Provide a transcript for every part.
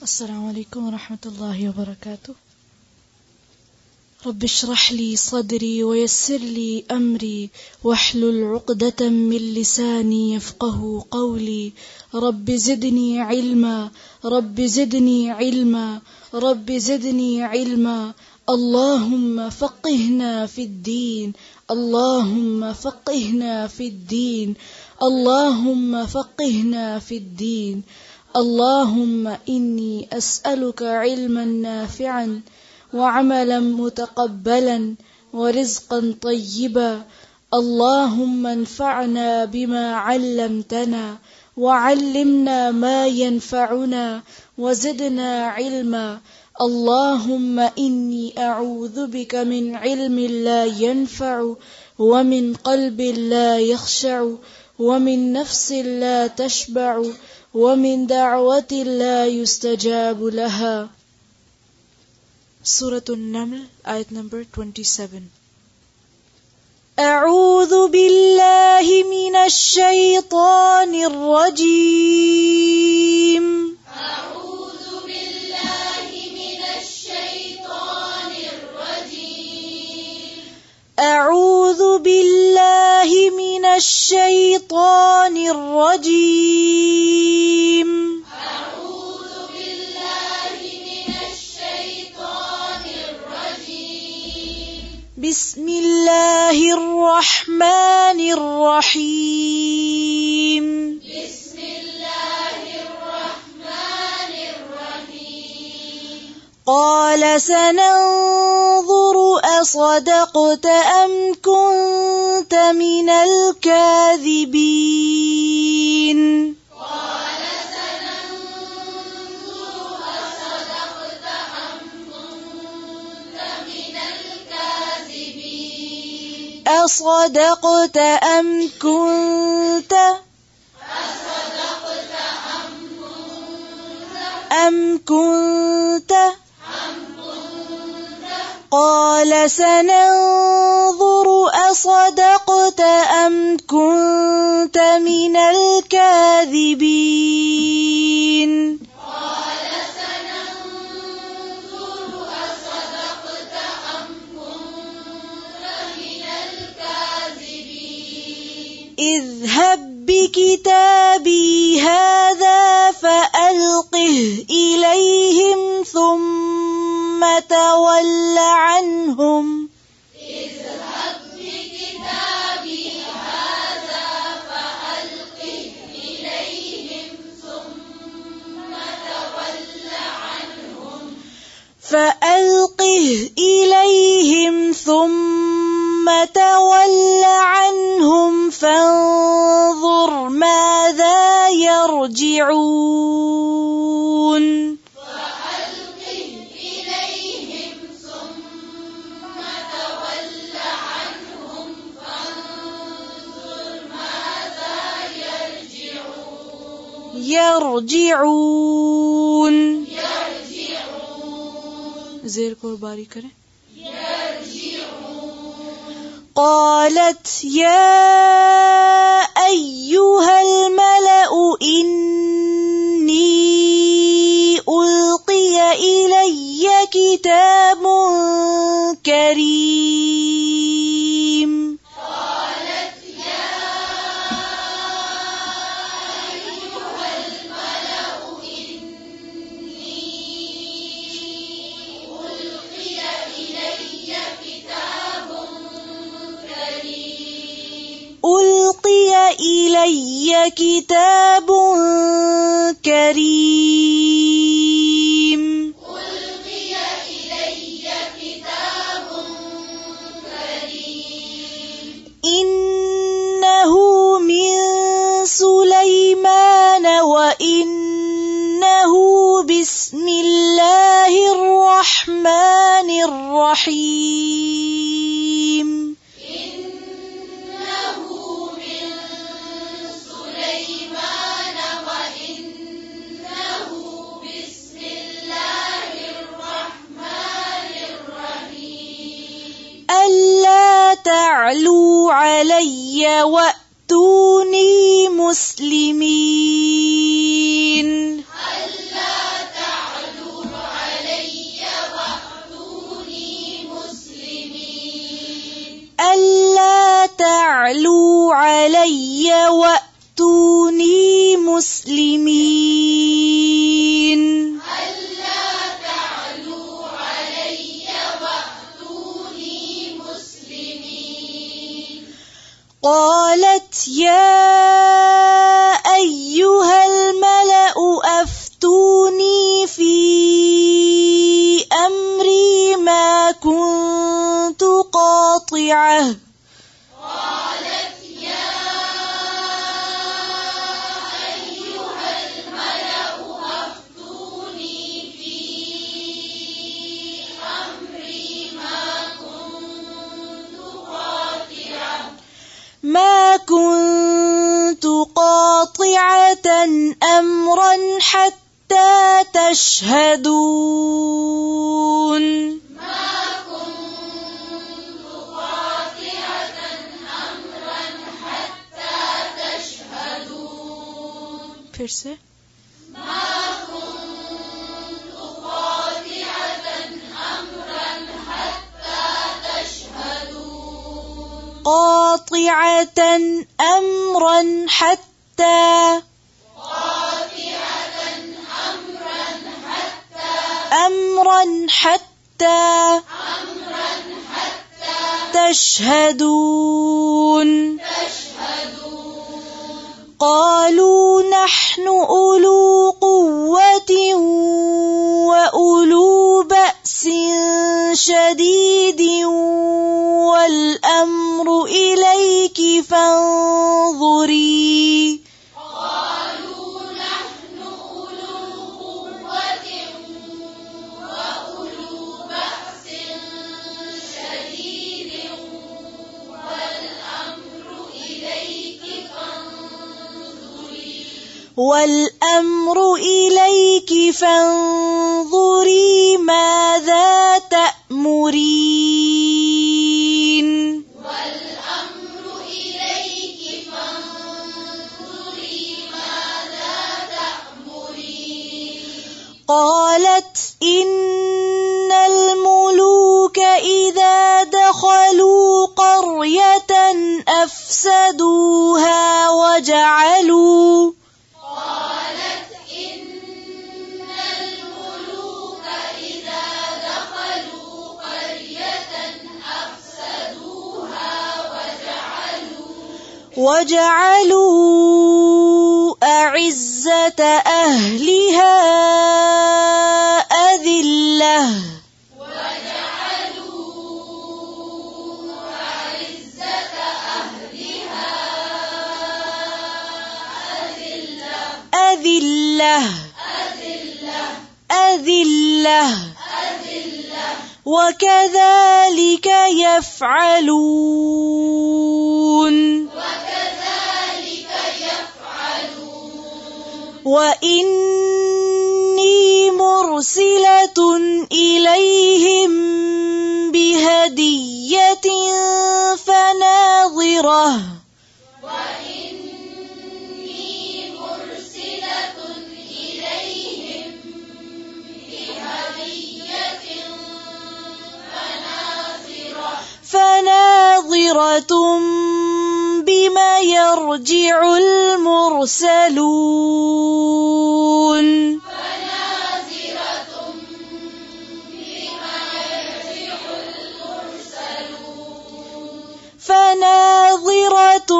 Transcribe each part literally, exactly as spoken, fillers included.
अस्सलामु अलैकुम वरहमतुल्लाहि वबरकातुह। रब्बि इश्रह ली सदरी वयस्सिर ली अमरी वहलुल उक़दतम मिन लिसानी यफ़क़हू क़ौली। रब्बि ज़िदनी इल्मा रब्बि ज़िदनी इल्मा रब्बि ज़िदनी इल्मा। अल्लाहुम्मा फ़क़्हिना फ़िद्दीन अल्लाहुम्मा फ़क़्हिना फ़िद्दीन अल्लाहुम्मा फ़क़्हिना फ़िद्दीन। अल्लाहुम्मा इन्नी अस्अलुका इल्मन नाफ़िअन वअमलन मुतक़ब्बलन वरिज़्क़न तय्यिबा। अल्लाहुम्मा अन्फ़अना बिमा अल्लमतना वअल्लिमना मा यनफ़अुना वज़िदना इल्मा। अल्लाहुम्मा इन्नी अऊज़ु बिका मिन इल्मिन ला यनफ़अु वमिन क़ल्बिन ला यख़शअु वमिन नफ़्सिन ला तशबअु वमिन दअवतिन ला युस्तजाबु लहा। सूरतुन नम्ल आयत नंबर सत्ताईस। अऊज़ु बिल्लाहि मिनश शैतानिर रजीम। अऊज़ु बिल्लाहि मिनश शैतानिर रजीम। अऊज़ु बिल्लाहि मिनश शैतानिर रजीम। अऊज़ु बिल्लाहि मिनश शैतानिर रजीम। बिस्मिल्लाहिर रहमानिर रहीम। बिस्मिल्लाहिर रहमानिर रहीम। क़ाल सनंज़ुरु असदक़त अम कुन्त मिनल काज़िबीन। قال سننظر أصدقت أم كنت من الكاذبين. أصدقت أم كنت أصدقت أم كنت أم كنت أم كنت قال سننظر أصدقت أم كنت من الكاذبين. قال سننظر أصدقت أم كنت من الكاذبين. اذهب بكتابي هذا فألقه إليهم ثم تول عنهم اذهب بكتابي هذا فألقه إليهم ثم تول عنهم فألقه إليهم ثم تول عنهم فانظر ماذا يرجعون. فألقه إليهم ثم تول عنهم فانظر ماذا يرجعون. يرجعون يرجعون زیر کو باری کریں. يرجعون. قالت يا أيها الملأ إني ألقي إلي كتاب كريم. قالت يا أيها الملأ إني ألقي إلي كتاب كريم. ألقي إلي كتاب كريم. ألقي إلي كتاب كريم. إنه من سليمان وإنه بسم الله الرحمن الرحيم. إنه من سليمان وإنه بسم الله الرحمن الرحيم. ألا تعلوا علي وأتوني مسلمين. ألا تعلوا قاطعة قالت يا أيها الملأ أفتوني في أمري ما كنت قاطعة ما كنت قاطعة أمرا حتى تشهدون ما كنت قاطعة أمرا حتى تشهدون फिर से ما كنت قاطعة أمرا حتى تشهدون قاطعة أمرا حتى قاطعة أمرا حتى أمرا حتى أمرا حتى تشهدون تشهدون قالوا نحن أولو قوة وأولو بأس شديد والأمر إليك فانظري قالوا نحن أولو قوة وأولو بأس شديد والأمر إليك فانظري والأمر إليك فانظري ماذا تأمرين والأمر إليك فانظري ماذا تأمرين قالت إن الملوك إذا دخلوا قرية أفسدوها وجعلوا قالت إن الملوك إذا دخلوا قرية أفسدوها وجعلوا وجعلوا أعزة أهلها أذلة وجعلوا أعزة أهلها أذلة أذلة أذلة أذلة أذلة وكذلك يفعلون وكذلك يفعلون وإني مرسلة إليهم بهدية فناظرة وإني مرسلة إليهم بهدية فناظرة فناظرة بما يرجع المرسلون فناظرة بما يرجع المرسلون فناظرة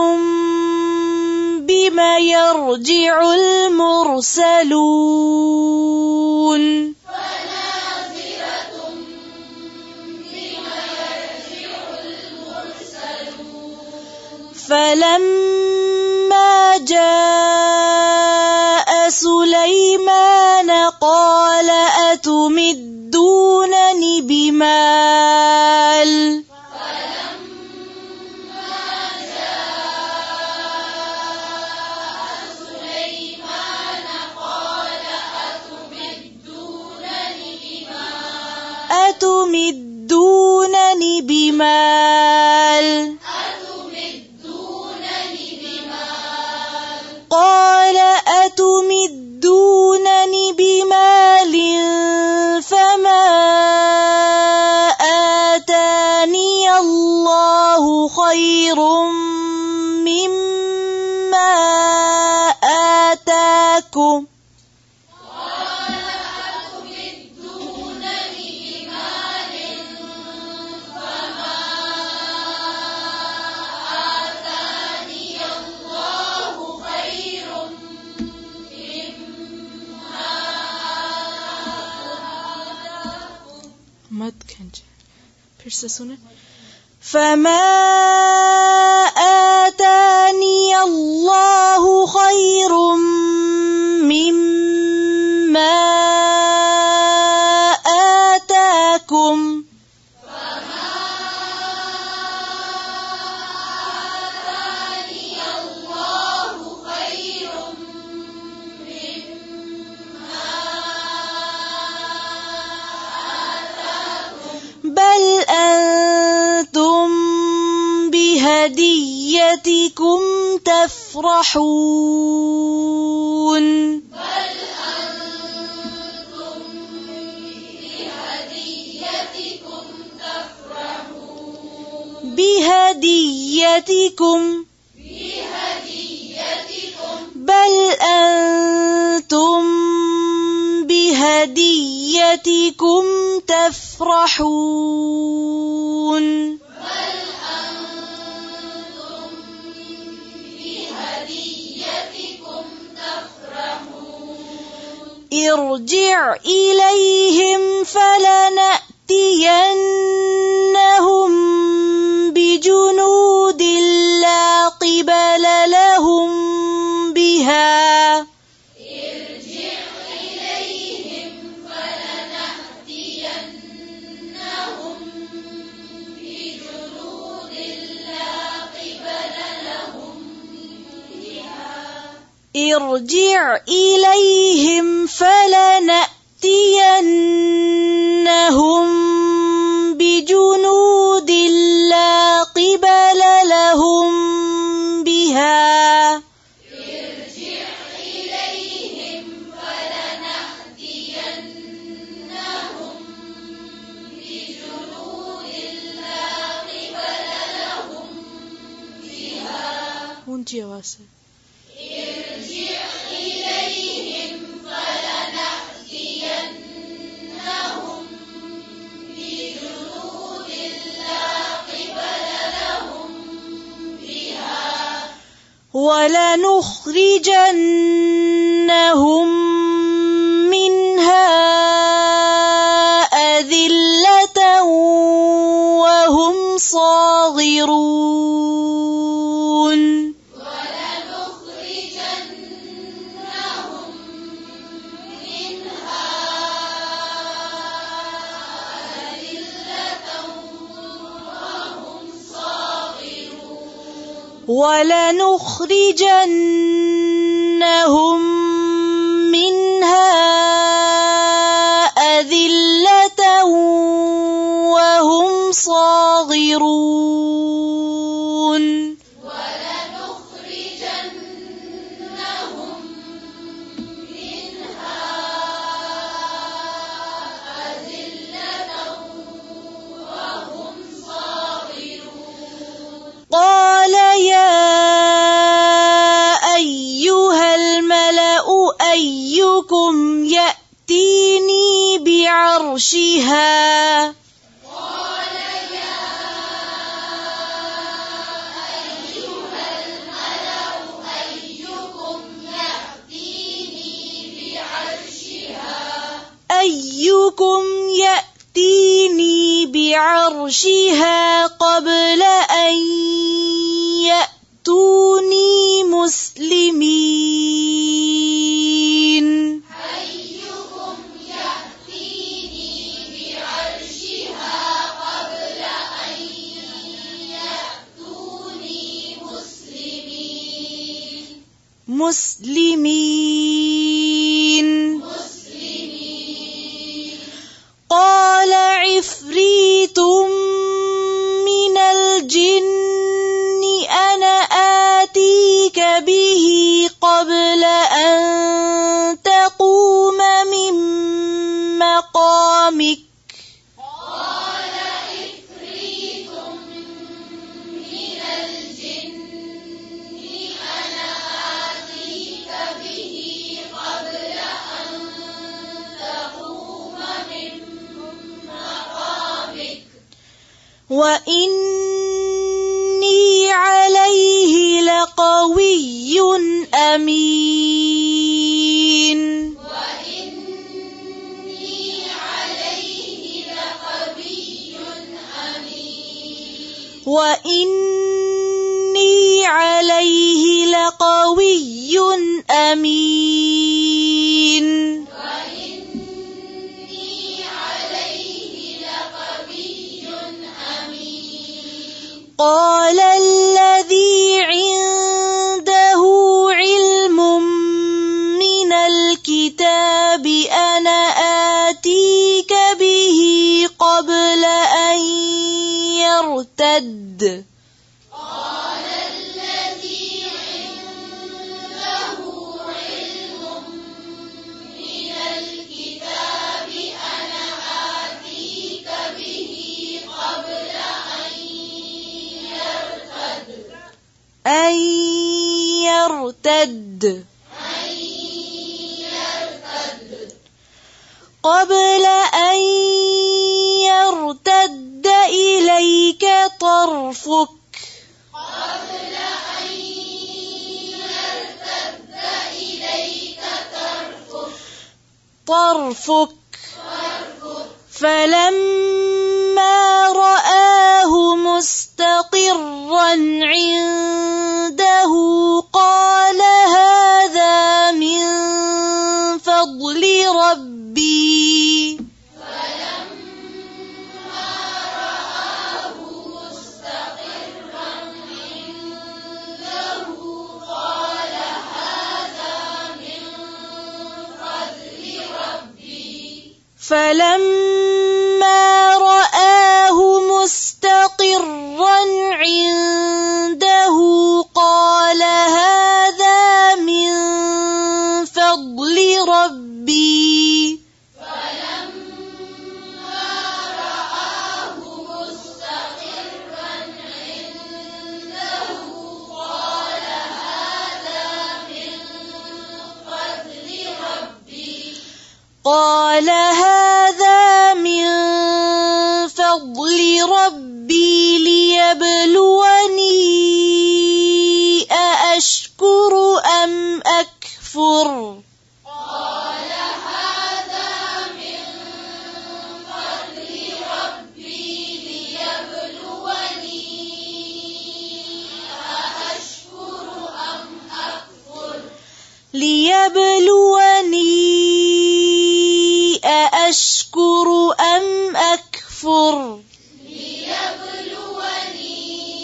بما يرجع المرسلون فناظرة بما يرجع المرسلون فلما جاء سليمان قال أتمدونني بمال فلما جاء سليمان قال أتمدونني بمال أتمدونني بمال أتمدونني بمال قال أتمدونني بمال فما آتاني الله خير مما آتاكم قال أتمدونني بمال فما آتاني الله خير مما آتاكم मत खींचे फिर से सुने فما آتاني الله خير مما آتاكم بل أنتم بهديتكم تفرحون بل أنتم بهديتكم تفرحون بهديتكم بهديتكم بل أنتم بهديتكم تفرحون بل أنتم بهديتكم تفرحون ارجع إليهم فلنأتينهم بجنود لا قبل لهم بها ارجع إليهم فلنأتينهم بجنود لا قبل لهم بها ارجع إليهم فلنأتينهم بجنود لا قبل لهم بها ارجع إليهم فلنأتينهم بجنود لا قبل لهم بها ارجع إليهم فلنأتينهم بجنود لا قبل لهم بها ولنخرجنهم منها أذلة وهم صاغرون ولنخرجنهم منها أذلة وهم صاغرون ولنخرجنهم منها أذلة وهم صاغرون ولنخرجنهم منها أذلة وهم صاغرون قال يا أيها الملأ أيكم يأتيني بعرشها قال يا أيها الملأ أيكم يأتيني بعرشها أيكم يأتيني بعرشها قبل أن يأتوني مسلمين أيكم يأتيني بعرشها قبل أن يأتوني مسلمين مسلمين مسلمين قال عفريت من الجن أنا آتيك به قبل أن تقوم من مقامك قال عفريت من الجن أنا آتيك به قبل أن تقوم من مقامك وإني عليه لقوي أمين وإني عليه لقوي أمين وإني عليه لقوي أمين وإني عليه لقوي أمين قال الذي عنده علم من الكتاب أنا آتيك به قبل أن يرتد قال الذي عنده علم من الكتاب أنا آتيك به قبل أن يرتد أن يرتد أن يرتد قبل أن يرتد إليك طرفك قبل أن يرتد إليك طرفك طرفك طرفك فلما رآه مستقرا عنده قال هذا من فضل ربي فلما رآه مستقرا عنده قال هذا من فضل ربي فلما رآه مستقرا عنده قال هذا من فضل ربي فلما رآه مستقرا عنده قال هذا من فضل ربي قال هذا من فضل ربي ليبلوني أأشكر أم أكفر قال هذا من فضل ربي ليبلوني أأشكر أم أكفر ليبلوني أأشكر أم أكفر ليبلوني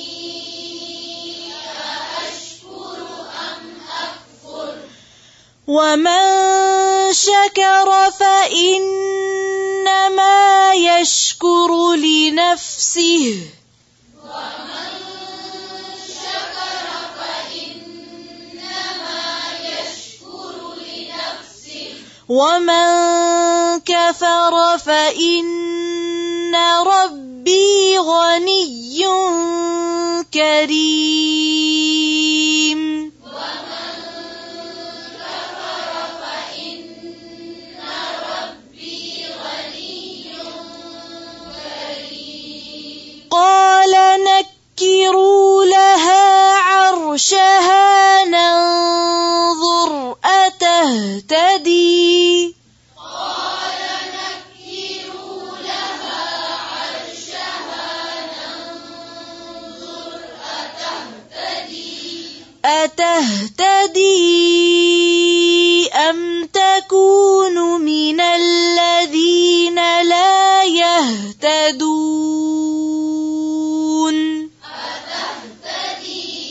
أأشكر أم أكفر ومن شكر فإنما يشكر لنفسه ومن شكر فإنما يشكر لنفسه ومن كفر فإن ربي غني كريم ومن كفر فإن ربي غني كريم قال نكروا لها عرشها ننظر أتهتدي قال نكروا لها عرشها ننظر أتهتدي أتهتدي أم تكون من الذين لا يهتدون أتهتدي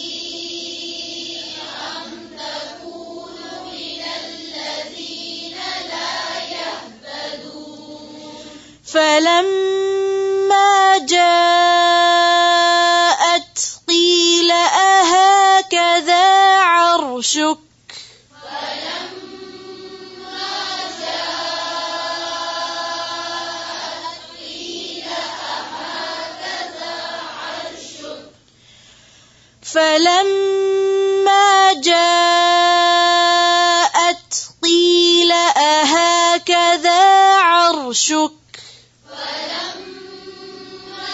أم تكون من الذين لا يهتدون فلما جاءت قيل أهكذا عرشك فلما جاءت قيل أهكذا عرشك فلما جاءت قيل أهكذا عرشك فلما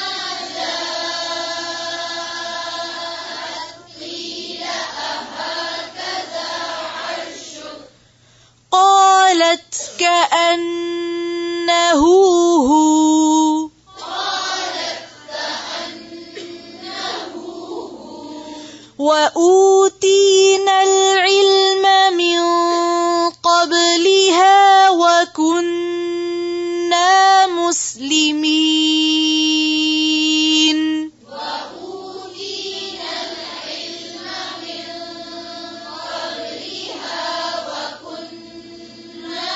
جاءت قيل أهكذا عرشك قالت كأنه هو قالت كأنه وأوتينا العلم من قبلها وكنا مسلمين وأوتينا العلم من قبلها وكنا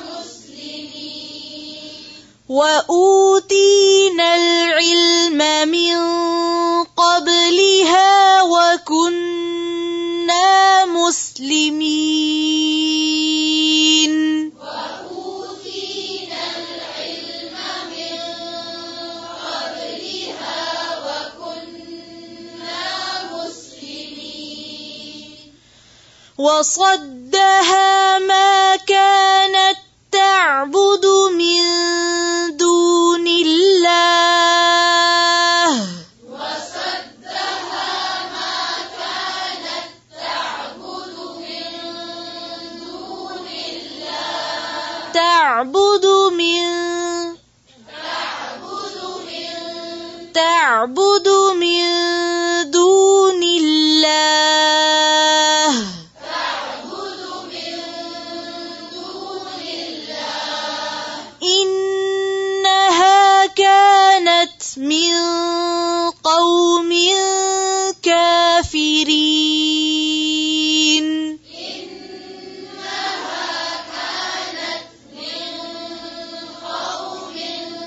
مسلمين وأوتينا العلم من قبلها وكنا مسلمين وأوتينا العلم من قبلها وكنا مسلمين وصدها ما كانت تعبد من دون الله وصدها ما كانت تعبد من دون الله تعبد من تعبد من تعبد من دون الله تعبد من دون الله إنها كانت من قوم كافرين إنها كانت من قوم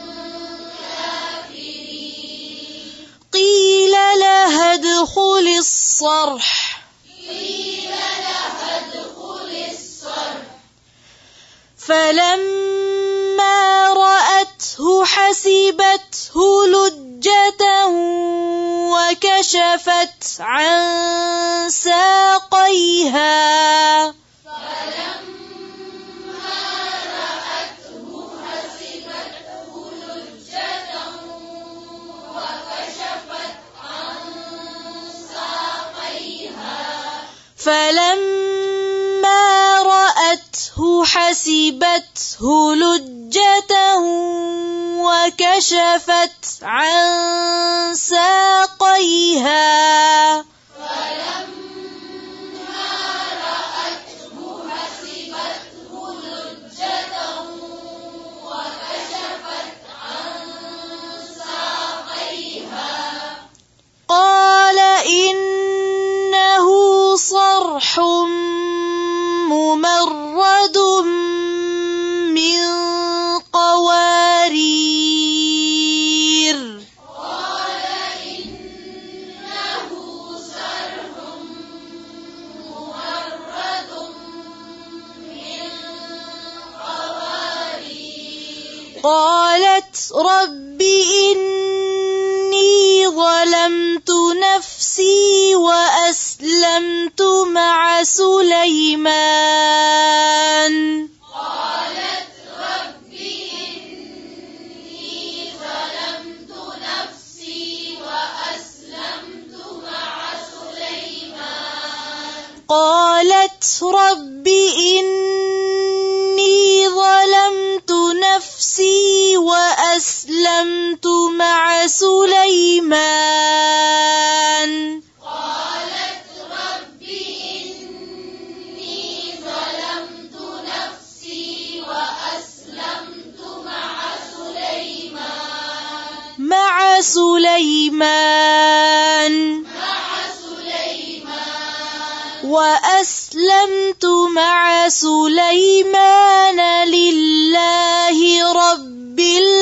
كافرين قيل لها ادخل الصرح قيل لها ادخل الصرح فلما رأته حسبته لجة وكشفت عن ساقيها فلما رأته حسبته لجة وكشفت عن ساقيها فلما رأته حسبته لجة وكشفت عن ساقيها فلما رأته حسبته لجة وكشفت عن ساقيها قال إنه صرح ممرد من قوارير قال إنه صرح ممرد من قوارير قالت رب إني ظلمت نفسي وأسلمت مع سليمان قالت رب إني ظلمت نفسي وأسلمت مع سليمان قالت رب إني ظلمت نفسي وأسلمت مع سليمان قالت رب إني ظلمت نفسي وأسلمت مع سليمان مع سليمان مع سليمان وأسلمت مع سليمان لله رب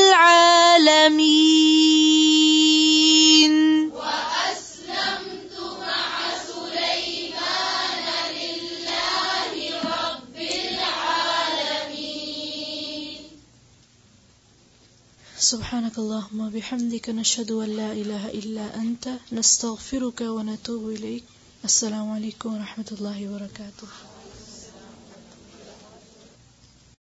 العالمين وأسلمت مع سليمان لله رب العالمين. سبحانك اللهم وبحمدك نشهد أن لا إله إلا أنت نستغفرك ونتوب إليك. السلام عليكم ورحمة الله وبركاته.